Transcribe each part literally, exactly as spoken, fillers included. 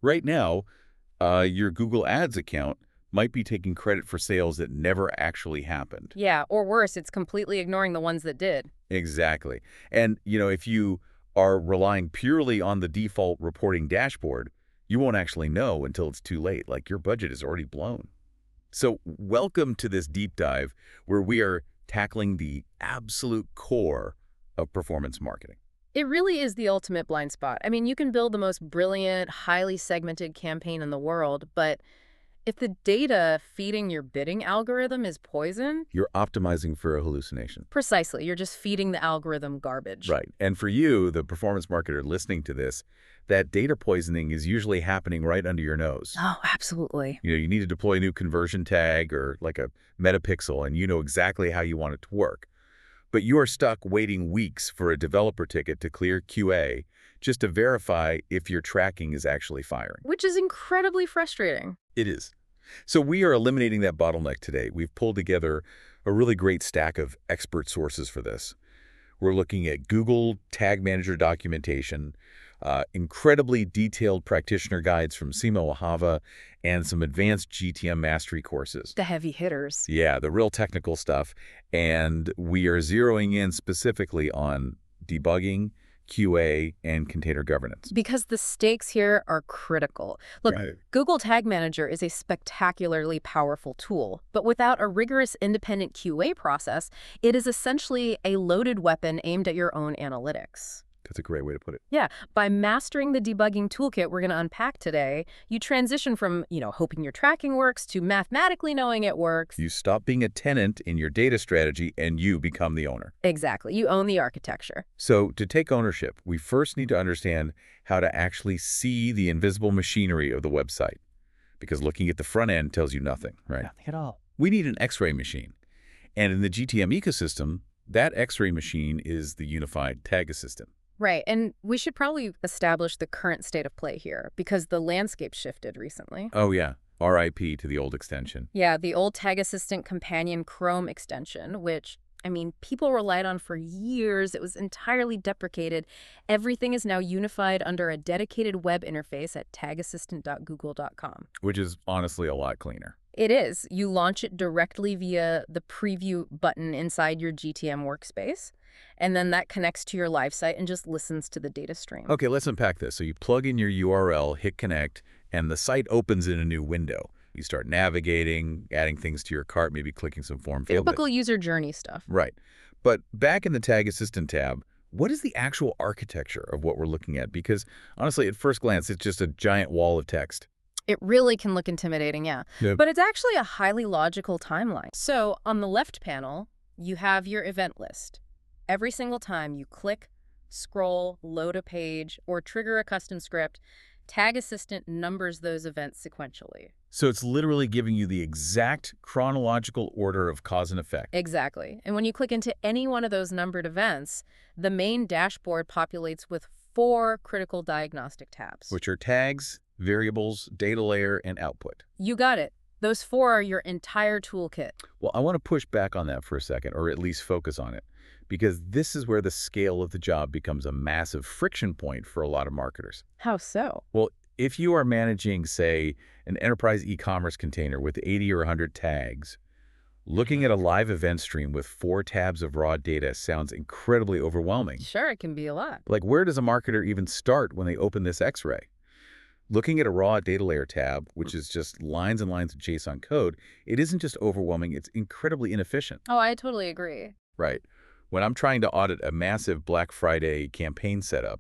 Right now, uh, your Google Ads account might be taking credit for sales that never actually happened. Yeah, or worse, it's completely ignoring the ones that did. Exactly. And, you know, if you are relying purely on the default reporting dashboard, you won't actually know until it's too late, like your budget is already blown. So welcome to this deep dive where we are tackling the absolute core of performance marketing. It really is the ultimate blind spot. I mean, you can build the most brilliant, highly segmented campaign in the world, but if the data feeding your bidding algorithm is poison, You're optimizing for a hallucination. precisely, you're just feeding the algorithm garbage. Right. And for you, the performance marketer listening to this, that data poisoning is usually happening right under your nose. Oh, absolutely. You know, you need to deploy a new conversion tag or like a metapixel, and you know exactly how you want it to work. But you are stuck waiting weeks for a developer ticket to clear Q A just to verify if your tracking is actually firing. Which is incredibly frustrating. It is. So we are eliminating that bottleneck today. We've pulled together a really great stack of expert sources for this. We're looking at Google Tag Manager documentation, uh, incredibly detailed practitioner guides from Simo Ahava, and some advanced G T M mastery courses. The heavy hitters. Yeah, the real technical stuff. And we are zeroing in specifically on debugging, Q A, and container governance. Because the stakes here are critical. Look, Right. Google Tag Manager is a spectacularly powerful tool, but without a rigorous independent Q A process, it is essentially a loaded weapon aimed at your own analytics. That's a great way to put it. Yeah, by mastering the debugging toolkit we're going to unpack today, you transition from, you know, hoping your tracking works to mathematically knowing it works. You stop being a tenant in your data strategy and you become the owner. Exactly. You own the architecture. So to take ownership, we first need to understand how to actually see the invisible machinery of the website, because looking at the front end tells you nothing, right? Nothing at all. We need an X-ray machine. And in the G T M ecosystem, that X-ray machine is the unified tag assistant. Right, and we should probably establish the current state of play here, because the landscape shifted recently. Oh, yeah. R I P to the old extension. Yeah, the old Tag Assistant Companion Chrome extension, which, I mean, people relied on for years. It was entirely deprecated. Everything is now unified under a dedicated web interface at tag assistant dot google dot com. Which is honestly a lot cleaner. It is. You launch it directly via the preview button inside your G T M workspace, and then that connects to your live site and just listens to the data stream. Okay, let's unpack this. So you plug in your U R L, hit connect, and the site opens in a new window. You start navigating, adding things to your cart, maybe clicking some form field. Typical user journey stuff. Right. But back in the Tag Assistant tab, what is the actual architecture of what we're looking at? Because honestly, at first glance, it's just a giant wall of text. It really can look intimidating, yeah. Yep. But it's actually a highly logical timeline. So on the left panel, you have your event list. Every single time you click, scroll, load a page, or trigger a custom script, Tag Assistant numbers those events sequentially. So it's literally giving you the exact chronological order of cause and effect. Exactly. And when you click into any one of those numbered events, the main dashboard populates with four critical diagnostic tabs. Which are tags, variables, data layer, and output. You got it. Those four are your entire toolkit. Well, I want to push back on that for a second, or at least focus on it, because this is where the scale of the job becomes a massive friction point for a lot of marketers. How so? Well, if you are managing, say, an enterprise e-commerce container with eighty or one hundred tags, looking at a live event stream with four tabs of raw data sounds incredibly overwhelming. Sure, it can be a lot. Like, where does a marketer even start when they open this X-ray? Looking at a raw data layer tab, which is just lines and lines of JSON code, it isn't just overwhelming, it's incredibly inefficient. Oh, I totally agree. Right. When I'm trying to audit a massive Black Friday campaign setup,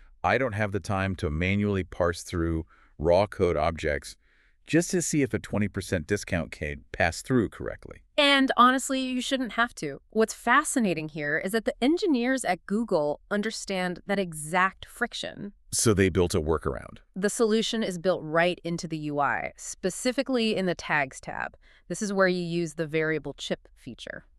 I don't have the time to manually parse through raw code objects just to see if a twenty percent discount code passed through correctly. And honestly, you shouldn't have to. What's fascinating here is that the engineers at Google understand that exact friction. So they built a workaround. The solution is built right into the U I, specifically in the Tags tab. This is where you use the variable chip feature.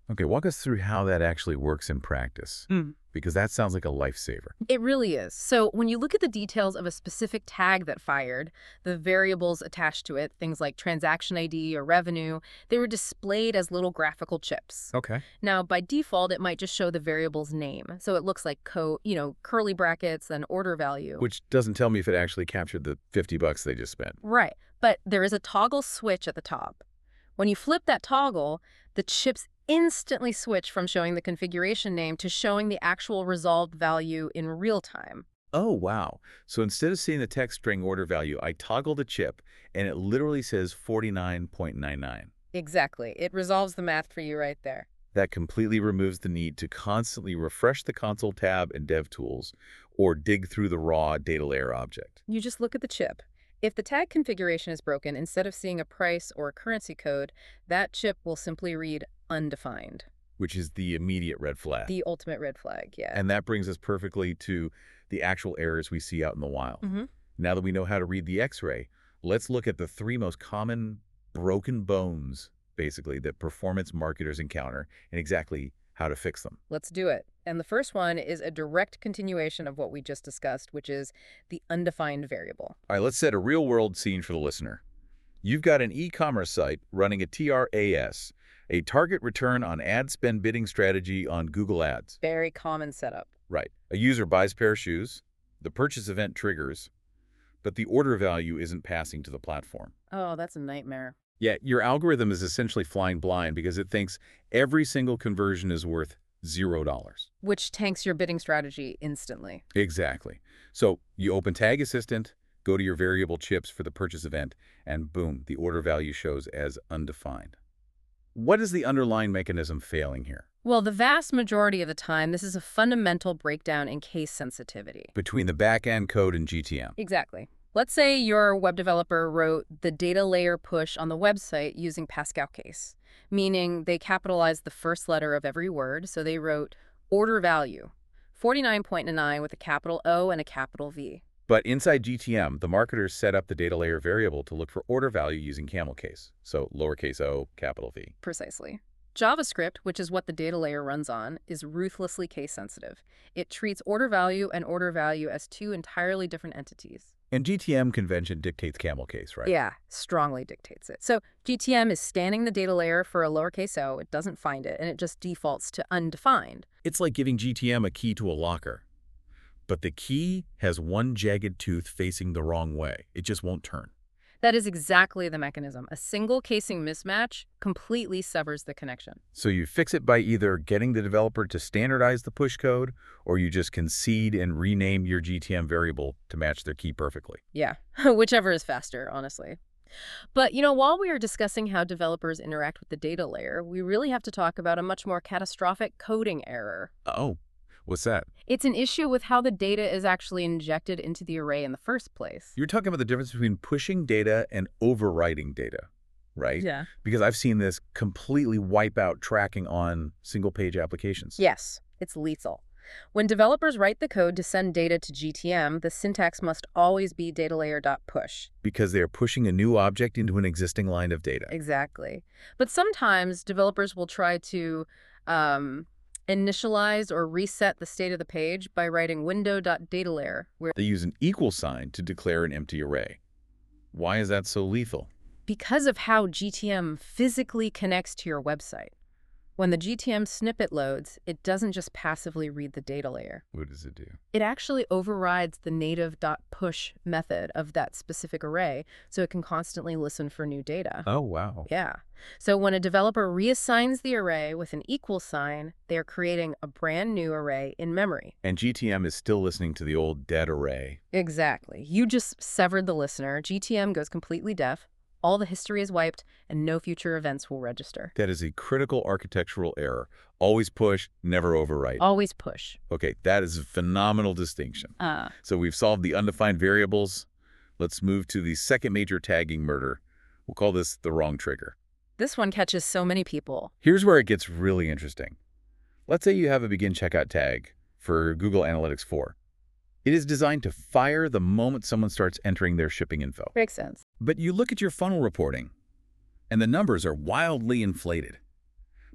Okay, walk us through how that actually works in practice, Mm. because that sounds like a lifesaver. It really is. So when you look at the details of a specific tag that fired, the variables attached to it, things like transaction I D or revenue, they were displayed as little graphical chips. Okay. Now, by default, it might just show the variable's name. So it looks like co you know, curly brackets, then order value. Which doesn't tell me if it actually captured the fifty bucks they just spent. Right. But there is a toggle switch at the top. When you flip that toggle, the chips instantly switch from showing the configuration name to showing the actual resolved value in real time. Oh, wow. So instead of seeing the text string order value, I toggle the chip, and it literally says forty-nine ninety-nine. Exactly. It resolves the math for you right there. That completely removes the need to constantly refresh the console tab in DevTools or dig through the raw data layer object. You just look at the chip. If the tag configuration is broken, instead of seeing a price or a currency code, that chip will simply read undefined. Which is the immediate red flag. The ultimate red flag, yeah. And that brings us perfectly to the actual errors we see out in the wild. Mm-hmm. Now that we know how to read the X-ray, let's look at the three most common broken bones, basically, that performance marketers encounter and exactly how to fix them. Let's do it. And the first one is a direct continuation of what we just discussed, which is the undefined variable. All right, let's set a real-world scene for the listener. You've got an e-commerce site running a T R A S, a target return on ad spend bidding strategy on Google Ads. Very common setup. Right. A user buys a pair of shoes, the purchase event triggers, but the order value isn't passing to the platform. Oh, that's a nightmare. Yeah, your algorithm is essentially flying blind because it thinks every single conversion is worth zero dollars. Which tanks your bidding strategy instantly. Exactly. So you open Tag Assistant, go to your variable chips for the purchase event, and boom, the order value shows as undefined. What is the underlying mechanism failing here? Well, the vast majority of the time, this is a fundamental breakdown in case sensitivity. Between the back-end code and G T M. Exactly. Let's say your web developer wrote the data layer push on the website using Pascal case, meaning they capitalized the first letter of every word, so they wrote order value, forty-nine ninety-nine with a capital O and a capital V. But inside G T M, the marketers set up the data layer variable to look for order value using camel case, so lowercase o, capital V. Precisely. JavaScript, which is what the data layer runs on, is ruthlessly case sensitive. It treats order value and order value as two entirely different entities. And G T M convention dictates camel case, right? Yeah, strongly dictates it. So G T M is scanning the data layer for a lowercase o, it doesn't find it, and it just defaults to undefined. It's like giving G T M a key to a locker. But the key has one jagged tooth facing the wrong way. It just won't turn. That is exactly the mechanism. A single casing mismatch completely severs the connection. So you fix it by either getting the developer to standardize the push code, or you just concede and rename your G T M variable to match their key perfectly. Yeah, whichever is faster, honestly. But, you know, while we are discussing how developers interact with the data layer, we really have to talk about a much more catastrophic coding error. Oh, what's that? It's an issue with how the data is actually injected into the array in the first place. You're talking about the difference between pushing data and overwriting data, right? Yeah. Because I've seen this completely wipe out tracking on single-page applications. Yes, it's lethal. When developers write the code to send data to G T M, the syntax must always be datalayer.push. Because they're pushing a new object into an existing line of data. Exactly. But sometimes developers will try to um, initialize or reset the state of the page by writing window.datalayer, where They use an equal sign to declare an empty array. Why is that so lethal? because of how G T M physically connects to your website. When the G T M snippet loads, it doesn't just passively read the data layer. What does it do? It actually overrides the native.push method of that specific array, so it can constantly listen for new data. Oh, wow. Yeah. So when a developer reassigns the array with an equal sign, they are creating a brand new array in memory. And G T M is still listening to the old dead array. Exactly. You just severed the listener. G T M goes completely deaf. All the history is wiped, and no future events will register. That is a critical architectural error. Always push, never overwrite. Always push. Okay, that is a phenomenal distinction. Uh, So we've solved the undefined variables. Let's move to the second major tagging murder. We'll call this the wrong trigger. this one catches so many people. Here's where it gets really interesting. Let's say you have a begin checkout tag for Google Analytics four. It is designed to fire the moment someone starts entering their shipping info. Makes sense. But you look at your funnel reporting, and the numbers are wildly inflated.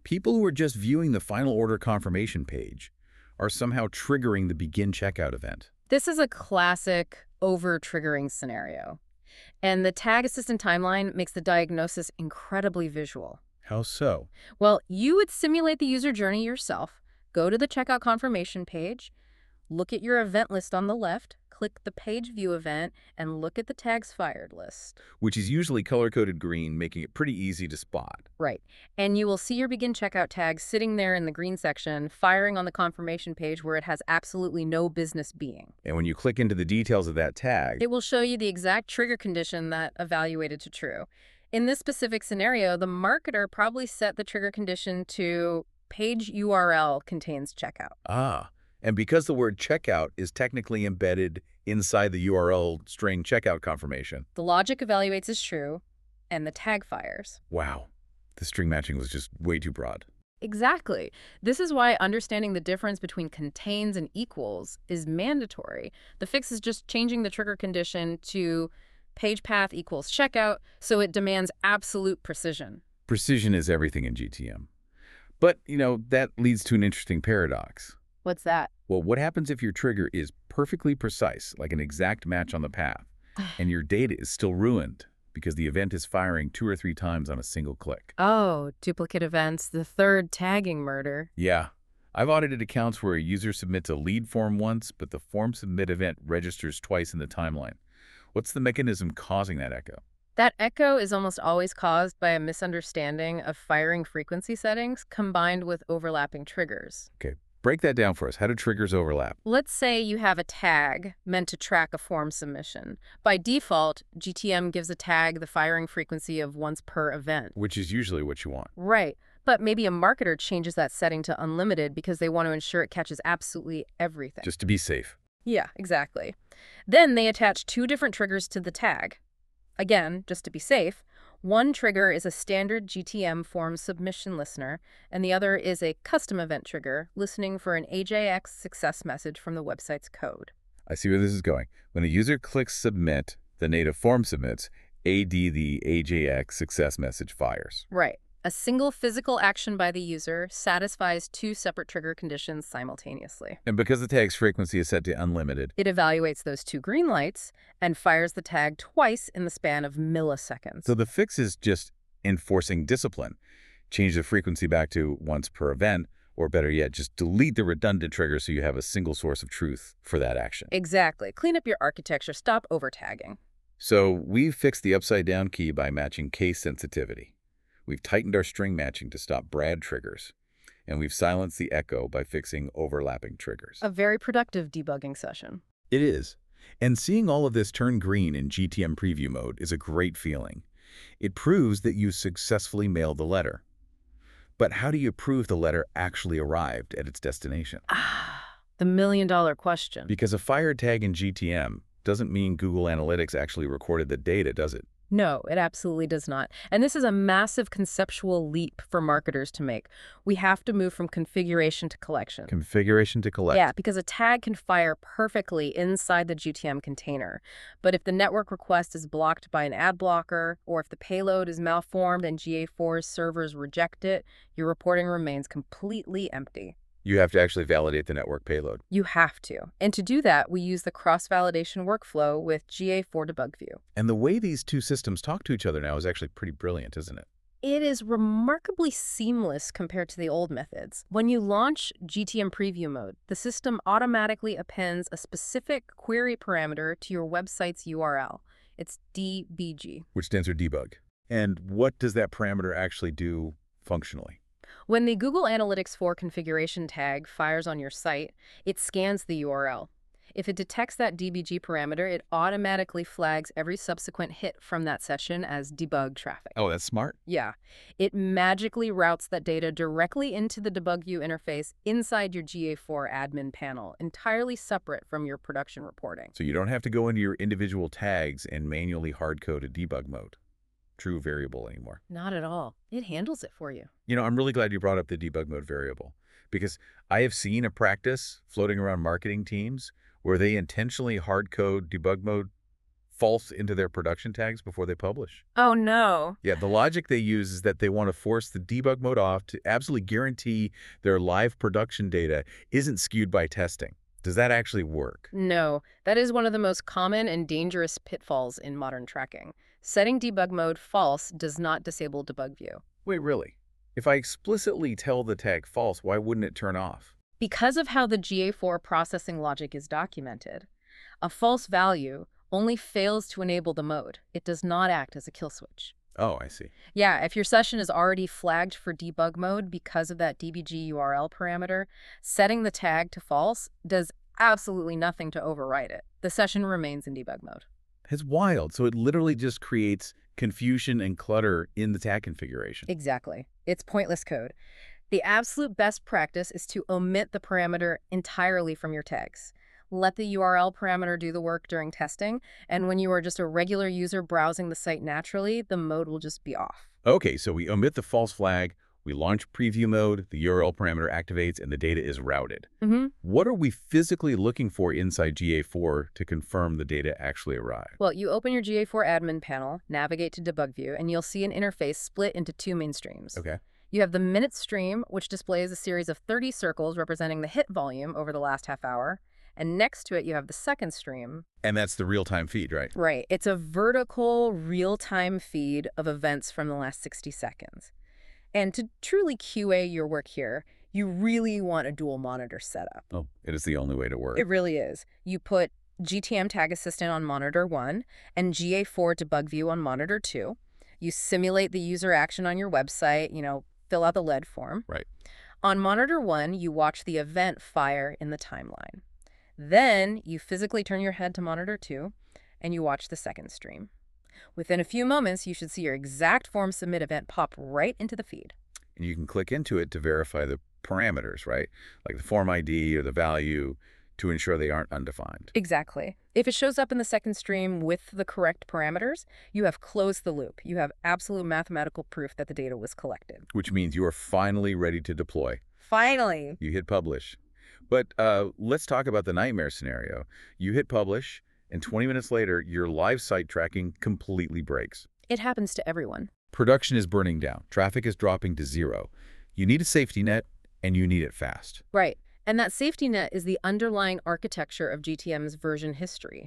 People who are just viewing the final order confirmation page are somehow triggering the begin checkout event. This is a classic over-triggering scenario. And the Tag Assistant timeline makes the diagnosis incredibly visual. How so? Well, you would simulate the user journey yourself, go to the checkout confirmation page, look at your event list on the left, click the page view event, and look at the tags fired list. Which is usually color-coded green, making it pretty easy to spot. Right. And you will see your begin checkout tag sitting there in the green section, firing on the confirmation page where it has absolutely no business being. And when you click into the details of that tag, it will show you the exact trigger condition that evaluated to true. In this specific scenario, the marketer probably set the trigger condition to page U R L contains checkout. Ah, and because the word checkout is technically embedded inside the U R L string checkout confirmation, the logic evaluates as true, and the tag fires. Wow, the string matching was just way too broad. Exactly. This is why understanding the difference between contains and equals is mandatory. The fix is just changing the trigger condition to page path equals checkout, so it demands absolute precision. Precision is everything in G T M. But, you know, that leads to an interesting paradox. What's that? Well, what happens if your trigger is perfectly precise, like an exact match on the path, and your data is still ruined because the event is firing two or three times on a single click? Oh, duplicate events, the third tagging murder. Yeah. I've audited accounts where a user submits a lead form once, but the form submit event registers twice in the timeline. What's the mechanism causing that echo? That echo is almost always caused by a misunderstanding of firing frequency settings combined with overlapping triggers. Okay, break that down for us. How do triggers overlap? Let's say you have a tag meant to track a form submission. By default, G T M gives a tag the firing frequency of once per event. Which is usually what you want. Right. But maybe a marketer changes that setting to unlimited because they want to ensure it catches absolutely everything. Just to be safe. Yeah, exactly. Then they attach two different triggers to the tag. Again, just to be safe, one trigger is a standard G T M form submission listener, and the other is a custom event trigger, listening for an A J X success message from the website's code. I see where this is going. When a user clicks submit, the native form submits, A D the A J X success message fires. Right. A single physical action by the user satisfies two separate trigger conditions simultaneously. And because the tag's frequency is set to unlimited, it evaluates those two green lights and fires the tag twice in the span of milliseconds. So the fix is just enforcing discipline. Change the frequency back to once per event, or better yet, just delete the redundant trigger so you have a single source of truth for that action. Exactly. Clean up your architecture. Stop over-tagging. So we've fixed the upside-down key by matching case sensitivity. We've tightened our string matching to stop Brad triggers, and we've silenced the echo by fixing overlapping triggers. A very productive debugging session. It is. And seeing all of this turn green in G T M preview mode is a great feeling. It proves that you successfully mailed the letter. But how do you prove the letter actually arrived at its destination? Ah, the million-dollar question. Because a fired tag in G T M doesn't mean Google Analytics actually recorded the data, does it? No, it absolutely does not. And this is a massive conceptual leap for marketers to make. We have to move from configuration to collection. Configuration to collect. Yeah, because a tag can fire perfectly inside the G T M container. But if the network request is blocked by an ad blocker, or if the payload is malformed and G A four's servers reject it, your reporting remains completely empty. You have to actually validate the network payload. You have to. And to do that, we use the cross-validation workflow with G A four Debug View. And the way these two systems talk to each other now is actually pretty brilliant, isn't it? It is remarkably seamless compared to the old methods. When you launch G T M Preview mode, the system automatically appends a specific query parameter to your website's U R L. It's D B G. Which stands for debug. And what does that parameter actually do functionally? When the Google Analytics four configuration tag fires on your site, it scans the U R L. If it detects that D B G parameter, it automatically flags every subsequent hit from that session as debug traffic. Oh, that's smart. Yeah. It magically routes that data directly into the Debug View interface inside your G A four admin panel, entirely separate from your production reporting. So you don't have to go into your individual tags and manually hard-code a debug mode. True variable anymore. Not at all. It handles it for you. You know, I'm really glad you brought up the debug mode variable, because I have seen a practice floating around marketing teams where they intentionally hard code debug mode false into their production tags before they publish. Oh, no. Yeah, the logic they use is that they want to force the debug mode off to absolutely guarantee their live production data isn't skewed by testing. Does that actually work? No, that is one of the most common and dangerous pitfalls in modern tracking. Setting debug mode false does not disable debug view. Wait, really? If I explicitly tell the tag false, why wouldn't it turn off? Because of how the G A four processing logic is documented, a false value only fails to enable the mode. It does not act as a kill switch. Oh, I see. Yeah, if your session is already flagged for debug mode because of that D B G U R L parameter, setting the tag to false does absolutely nothing to override it. The session remains in debug mode. It's wild. So it literally just creates confusion and clutter in the tag configuration. Exactly. It's pointless code. The absolute best practice is to omit the parameter entirely from your tags. Let the U R L parameter do the work during testing, and when you are just a regular user browsing the site naturally, the mode will just be off. Okay, so we omit the false flag, we launch preview mode, the U R L parameter activates, and the data is routed. Mm-hmm. What are we physically looking for inside G A four to confirm the data actually arrived? Well, you open your G A four admin panel, navigate to debug view, and you'll see an interface split into two main streams. Okay. You have the minute stream, which displays a series of thirty circles representing the hit volume over the last half hour. And next to it, you have the second stream. And that's the real-time feed, right? Right. It's a vertical, real-time feed of events from the last sixty seconds. And to truly Q A your work here, you really want a dual monitor setup. Oh, it is the only way to work. It really is. You put G T M Tag Assistant on monitor one and G A four Debug View on monitor two. You simulate the user action on your website, you know, fill out the L E D form. Right. On monitor one, you watch the event fire in the timeline. Then you physically turn your head to monitor two and you watch the second stream. Within a few moments, you should see your exact form submit event pop right into the feed. And you can click into it to verify the parameters, right? Like the form I D or the value to ensure they aren't undefined. Exactly. If it shows up in the second stream with the correct parameters, you have closed the loop. You have absolute mathematical proof that the data was collected. Which means you are finally ready to deploy. Finally. You hit publish. But uh, let's talk about the nightmare scenario. You hit publish, and twenty minutes later, your live site tracking completely breaks. It happens to everyone. Production is burning down. Traffic is dropping to zero. You need a safety net, and you need it fast. Right. And that safety net is the underlying architecture of G T M's version history.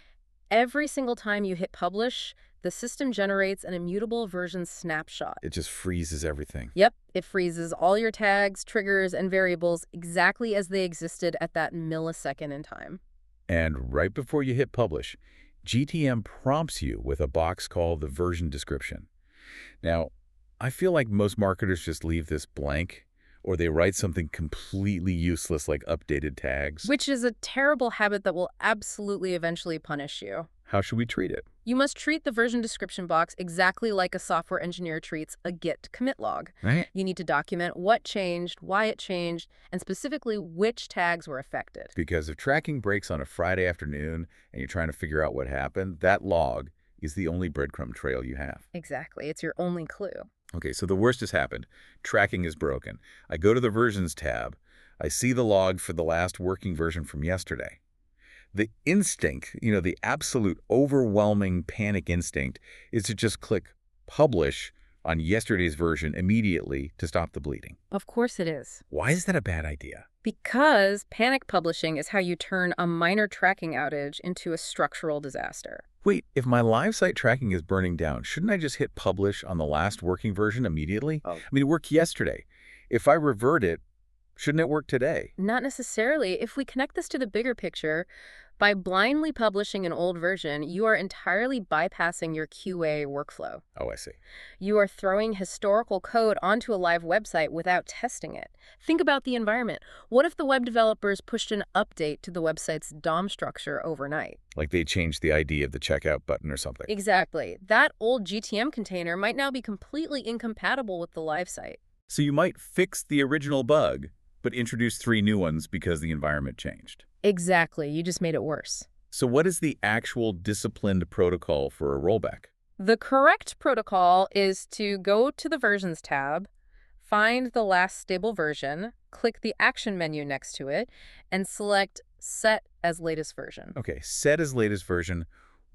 Every single time you hit publish, the system generates an immutable version snapshot. It just freezes everything. Yep, it freezes all your tags, triggers, and variables exactly as they existed at that millisecond in time. And right before you hit publish, G T M prompts you with a box called the version description. Now, I feel like most marketers just leave this blank, or they write something completely useless like updated tags. Which is a terrible habit that will absolutely eventually punish you. How should we treat it? You must treat the version description box exactly like a software engineer treats a Git commit log. Right. You need to document what changed, why it changed, and specifically which tags were affected. Because if tracking breaks on a Friday afternoon and you're trying to figure out what happened, that log is the only breadcrumb trail you have. Exactly. It's your only clue. Okay, so the worst has happened. Tracking is broken. I go to the versions tab. I see the log for the last working version from yesterday. The instinct, you know, the absolute overwhelming panic instinct is to just click publish on yesterday's version immediately to stop the bleeding. Of course it is. Why is that a bad idea? Because panic publishing is how you turn a minor tracking outage into a structural disaster. Wait, if my live site tracking is burning down, shouldn't I just hit publish on the last working version immediately? Oh. I mean, it worked yesterday. If I revert it, shouldn't it work today? Not necessarily. If we connect this to the bigger picture, by blindly publishing an old version, you are entirely bypassing your Q A workflow. Oh, I see. You are throwing historical code onto a live website without testing it. Think about the environment. What if the web developers pushed an update to the website's D O M structure overnight? Like they changed the I D of the checkout button or something. Exactly. That old G T M container might now be completely incompatible with the live site. So you might fix the original bug, but introduce three new ones because the environment changed. Exactly. You just made it worse. So what is the actual disciplined protocol for a rollback? The correct protocol is to go to the Versions tab, find the last stable version, click the Action menu next to it, and select Set as Latest Version. Okay, set as latest version,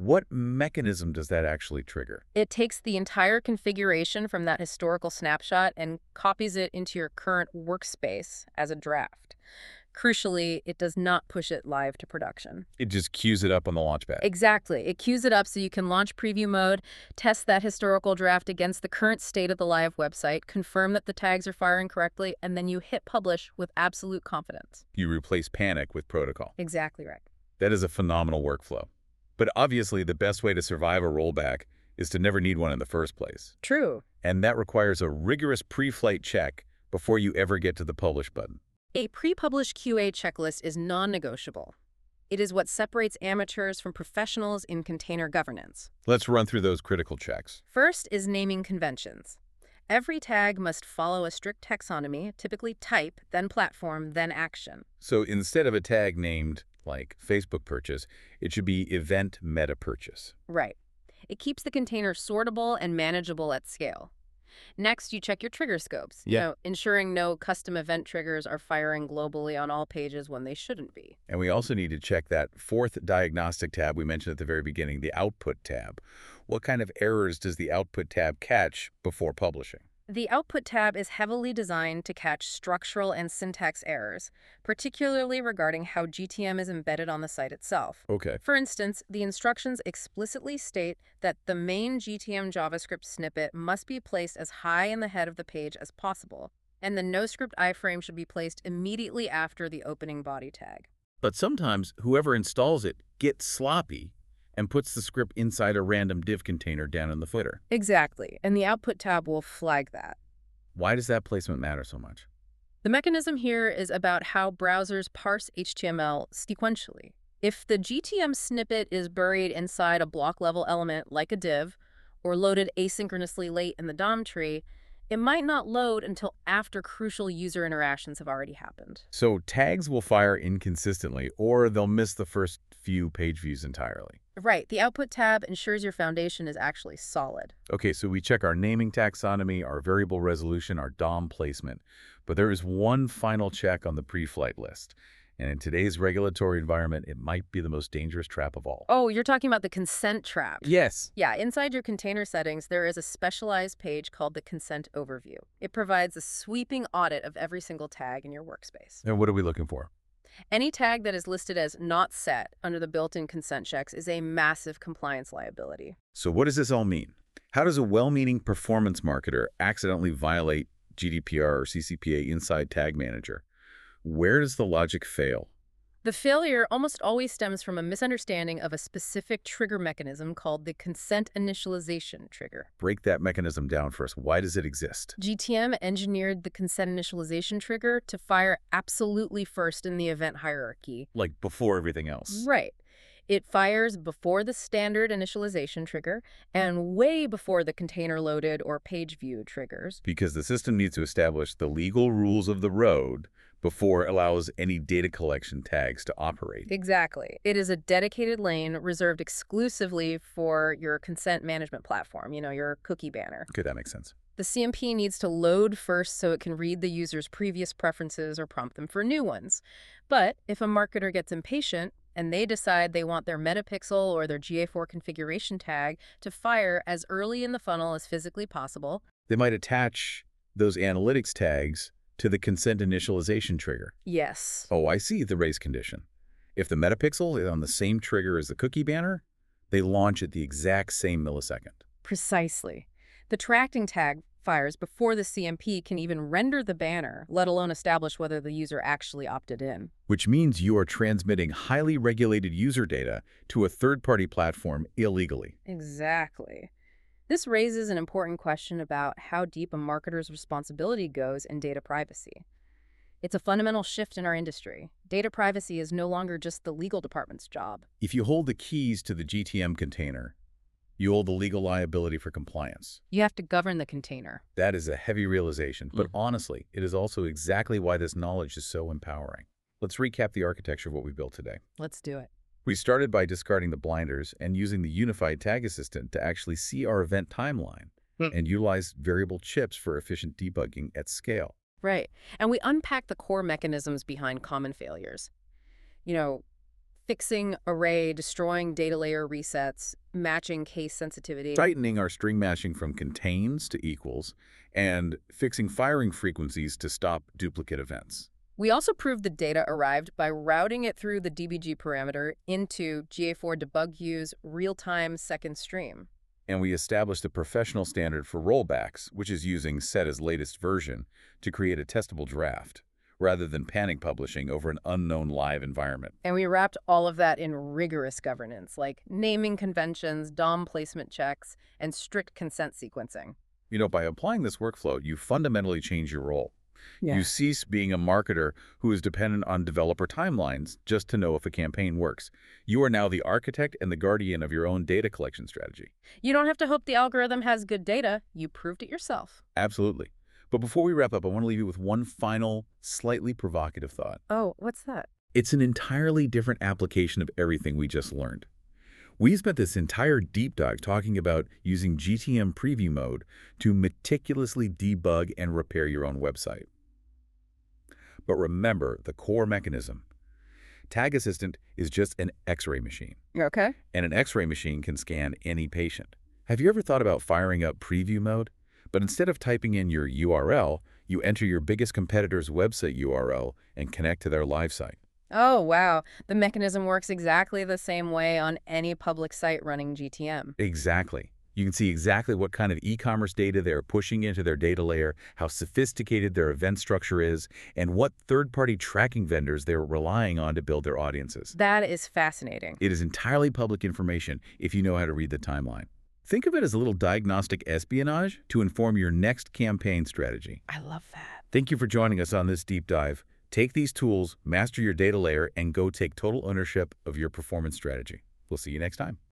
What mechanism does that actually trigger? It takes the entire configuration from that historical snapshot and copies it into your current workspace as a draft. Crucially, it does not push it live to production. It just queues it up on the Launchpad. Exactly. It queues it up so you can launch preview mode, test that historical draft against the current state of the live website, confirm that the tags are firing correctly, and then you hit publish with absolute confidence. You replace panic with protocol. Exactly right. That is a phenomenal workflow. But obviously, the best way to survive a rollback is to never need one in the first place. True. And that requires a rigorous pre-flight check before you ever get to the publish button. A pre-published Q A checklist is non-negotiable. It is what separates amateurs from professionals in container governance. Let's run through those critical checks. First is naming conventions. Every tag must follow a strict taxonomy, typically type, then platform, then action. So instead of a tag named, like, Facebook purchase, it should be event meta purchase. Right. It keeps the container sortable and manageable at scale. Next, you check your trigger scopes, Yeah. you know, ensuring no custom event triggers are firing globally on all pages when they shouldn't be. And we also need to check that fourth diagnostic tab we mentioned at the very beginning, the output tab. What kind of errors does the output tab catch before publishing? The Output tab is heavily designed to catch structural and syntax errors, particularly regarding how G T M is embedded on the site itself. Okay. For instance, the instructions explicitly state that the main G T M JavaScript snippet must be placed as high in the head of the page as possible, and the NoScript iframe should be placed immediately after the opening body tag. But sometimes whoever installs it gets sloppy and puts the script inside a random div container down in the footer. Exactly, and the Output tab will flag that. Why does that placement matter so much? The mechanism here is about how browsers parse H T M L sequentially. If the G T M snippet is buried inside a block-level element like a div, or loaded asynchronously late in the D O M tree, it might not load until after crucial user interactions have already happened. So tags will fire inconsistently, or they'll miss the first few page views entirely. Right, the Output tab ensures your foundation is actually solid. Okay, so we check our naming taxonomy, our variable resolution, our D O M placement. But there is one final check on the pre-flight list. And in today's regulatory environment, it might be the most dangerous trap of all. Oh, you're talking about the consent trap. Yes. Yeah, inside your container settings, there is a specialized page called the Consent Overview. It provides a sweeping audit of every single tag in your workspace. And what are we looking for? Any tag that is listed as not set under the built-in consent checks is a massive compliance liability. So what does this all mean? How does a well-meaning performance marketer accidentally violate G D P R or C C P A inside Tag Manager? Where does the logic fail? The failure almost always stems from a misunderstanding of a specific trigger mechanism called the consent initialization trigger. Break that mechanism down for us. Why does it exist? G T M engineered the consent initialization trigger to fire absolutely first in the event hierarchy. Like before everything else. Right. It fires before the standard initialization trigger and way before the container loaded or page view triggers. Because the system needs to establish the legal rules of the road before it allows any data collection tags to operate. Exactly. It is a dedicated lane reserved exclusively for your consent management platform, you know, your cookie banner. Okay, that makes sense. The C M P needs to load first so it can read the user's previous preferences or prompt them for new ones. But if a marketer gets impatient and they decide they want their metapixel or their G A four configuration tag to fire as early in the funnel as physically possible, They might attach those analytics tags to the consent initialization trigger. yes. Oh, I see the race condition. If the metapixel is on the same trigger as the cookie banner, they launch at the exact same millisecond. Precisely. The tracking tag fires before the C M P can even render the banner, let alone establish whether the user actually opted in. Which means you are transmitting highly regulated user data to a third-party platform illegally. Exactly. This raises an important question about how deep a marketer's responsibility goes in data privacy. It's a fundamental shift in our industry. Data privacy is no longer just the legal department's job. If you hold the keys to the G T M container, you hold the legal liability for compliance. You have to govern the container. That is a heavy realization, but Mhm. honestly, it is also exactly why this knowledge is so empowering. Let's recap the architecture of what we built today. Let's do it. We started by discarding the blinders and using the unified tag assistant to actually see our event timeline Hmm. and utilize variable chips for efficient debugging at scale. Right. And we unpack the core mechanisms behind common failures. You know, fixing array, destroying data layer resets, matching case sensitivity. Tightening our string matching from contains to equals, and fixing firing frequencies to stop duplicate events. We also proved the data arrived by routing it through the D B G parameter into G A four debug use real-time second stream. And we established a professional standard for rollbacks, which is using set as latest version to create a testable draft, rather than panic publishing over an unknown live environment. And we wrapped all of that in rigorous governance, like naming conventions, D O M placement checks, and strict consent sequencing. You know, by applying this workflow, you fundamentally change your role. Yeah. You cease being a marketer who is dependent on developer timelines just to know if a campaign works. You are now the architect and the guardian of your own data collection strategy. You don't have to hope the algorithm has good data. You proved it yourself. Absolutely. But before we wrap up, I want to leave you with one final, slightly provocative thought. Oh, what's that? It's an entirely different application of everything we just learned. We spent this entire deep dive talking about using G T M preview mode to meticulously debug and repair your own website. But remember the core mechanism. Tag Assistant is just an X-ray machine, Okay. and an X-ray machine can scan any patient. Have you ever thought about firing up preview mode? But instead of typing in your U R L, you enter your biggest competitor's website U R L and connect to their live site. Oh, wow. The mechanism works exactly the same way on any public site running G T M. Exactly. You can see exactly what kind of e-commerce data they're pushing into their data layer, how sophisticated their event structure is, and what third-party tracking vendors they're relying on to build their audiences. That is fascinating. It is entirely public information if you know how to read the timeline. Think of it as a little diagnostic espionage to inform your next campaign strategy. I love that. Thank you for joining us on this deep dive. Take these tools, master your data layer, and go take total ownership of your performance strategy. We'll see you next time.